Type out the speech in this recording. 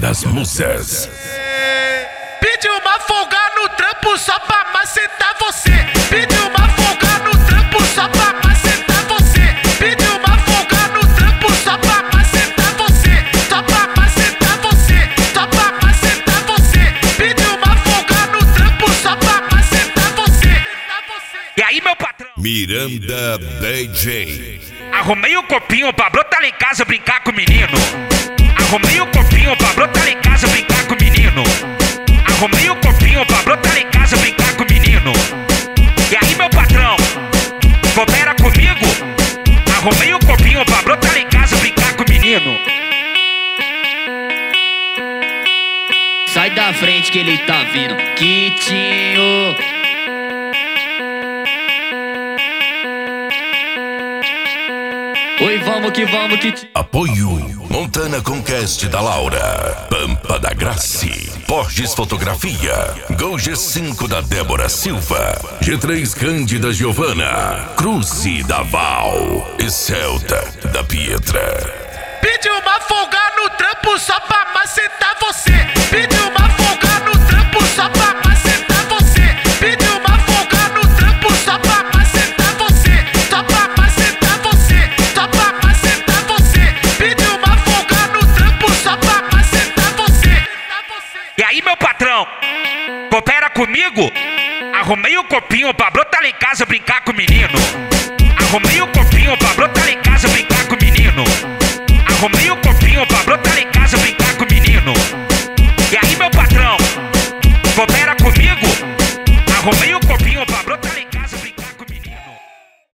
das Musas. Pediu uma folga no trampo só pra macetar você. Pediu uma folga no trampo só pra macetar você. Pediu uma folga no trampo só pra macetar você. Só pra macetar você. Só pra macetar você. Pediu uma folga no trampo só pra macetar você. E aí, meu patrão? Miranda DJ. Arrumei o copinho pra brotar lá em casa brincar com o menino. Arrumei o copinho pra brotar lá em casa brincar com o menino. Arrumei o copinho pra brotar lá em casa brincar com o menino. E aí, meu patrão? Coopera comigo? Arrumei o copinho pra brotar lá em casa brincar com o menino. Sai da frente que ele tá vindo, Quitinho. Oi, vamos que Quitinho. Apoio Montana Conquest da Laura, Pampa da Grace, Borges Fotografia, Gol G5 da Débora Silva, G3 Cândida Giovana, Cruze da Val e Celta da Pietra. Pediu uma folga no trampo só pra macetar você. Pediu uma folga no trampo só pra macetar você. Pediu uma folga no trampo só pra macetar você. Só pra macetar você. Só pra macetar você. Pediu uma folga no trampo só pra macetar você. E aí, meu patrão? Coopera comigo? Arrumei o copinho pra brotar lá em casa brincar com o menino.